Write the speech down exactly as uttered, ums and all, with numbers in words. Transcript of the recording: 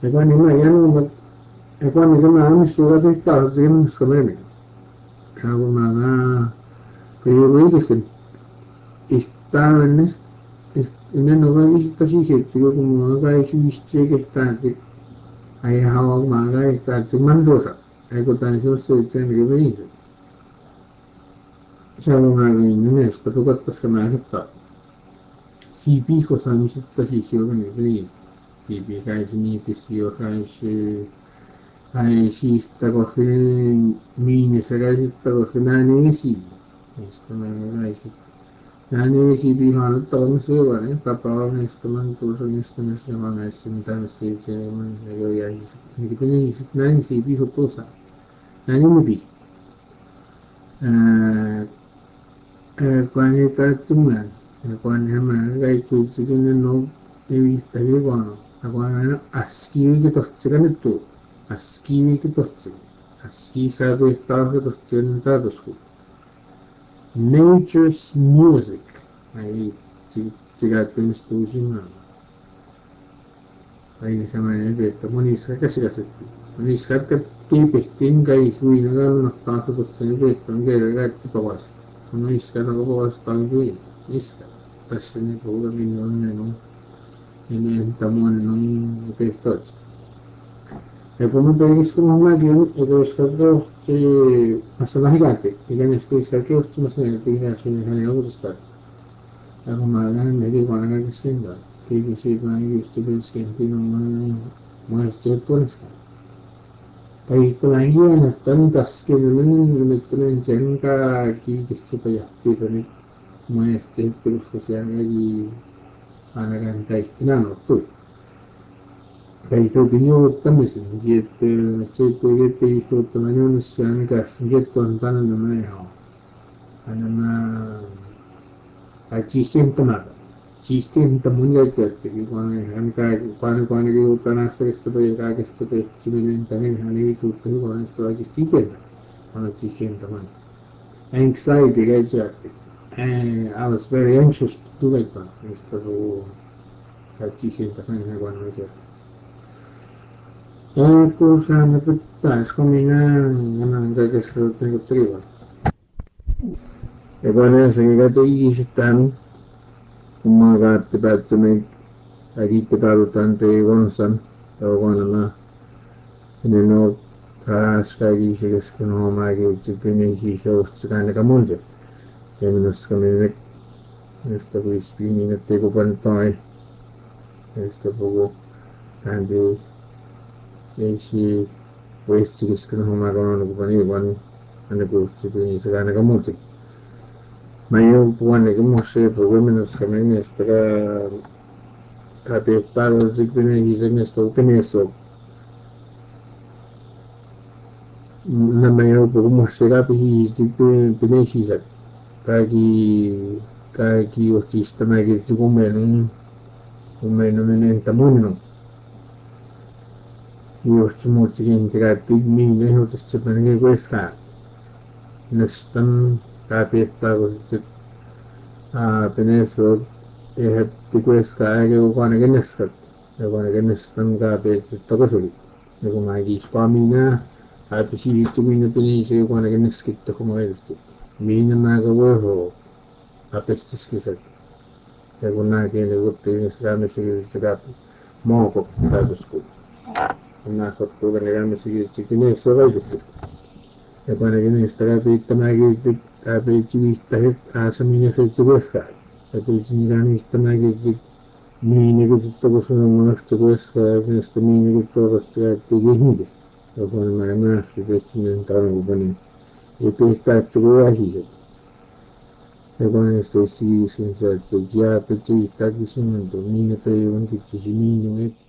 Ekwani ma yanu ma ekwani kama ami suga te ta zin skamene. Kago maga pero dicen está en es en el no vista si que chico como haga ese viste que está ahí hawa maga está mandosa. Ecco tanto se tiene que venir. Siamo una riunione, sto fatto schemata. Si pico sami sitta si si organizzi. Si pica i mi pisio kai si ai si sta cohin mini sarai sta cohinani si. Sto non si. Nani si pi han to se va ne papà ne sto man tu so ne sto ne si ma ne si tan si se man ne go ya si. Ni che ne si nani si pi ho cosa. Nani mi pi. Eh Quando trattuman, quando man gai tu chicken no devi stare buono, a quando a schivi che toccano tu, a schivi che toccano, a schivi che questa che toccano da su. Nature's music, ai ci ci gatto in studio ma ai ne chiamano questo, monisca che si la setti. Monisca che ti pestinga i cui non hanno fatto toccano questo, anche ragazzi papas. Non iscano proprio a stare isca tassene pure di non non in tamon non questo e come per il suo maggiore e lo scasso se masalahigate e che ne stessa che osso ma se ne tiene su ne ne ho stato e come la ne di quando che sembra che che si va in questo per sentire non ma è certo poi lagi nattan taskelmen metren jenka ki kisi payati pani mai state sosial di anagan kai nano tu kai to binyo tamis jet state jet to tamanyo sian gas jet ton tanan na mai ha anana achichen tamara chichen tamunya jet ki kone hanka kone kone ki utana stress to ka ke stress chimen tanen hani tu tu kone sto ki chichen on chichen taman anxiety ga jet and I was very anxious to do it but esto ka chichen taman ha kone jet e cosa ne putta scomina non ga ke sto tengo triva e kone se ga to yi stan umaga tibatsume agite palutante gonsan o gonama ineno kaskagi sigas kuno magi chipini hiso tsukane kamunje keminus kamine esto wispini na tego pantoi esto pogo kandi esi pues sigas kuno magono no kupani wan ane po chipini tsukane kamunje mayo puane kumose pogo minus kamine espera Tapi pago zikbine hisenges to peneso na mayo po mo sera pi zikbe penesisak kagi kagi otista magi zikumen umen umen tamunno io sumo chikin chiga pigmi ne ho tschepane questa nestan kapi pago zit a peneso e di questa che quando che nestat e quando che nestan kapi zitto soli e come di squamina a pisi tumina penisi quando che neskitto come questo mina maga wo a pestis che sa e quando che le gutte strame si che moco da scu una fatto che le gambe si che ci ne so vai questo e quando che ne sta capita magari a peci vista che a samina che ci questa e peci ni gani sta magari ci mini che tutto questo non è sto questa questo mini che tutto questo che ti hindi e quando mai mai che ci ne entrano bene e per starci con la chiesa e quando sto si senza che già per ci sta dicendo mini per un che ci mini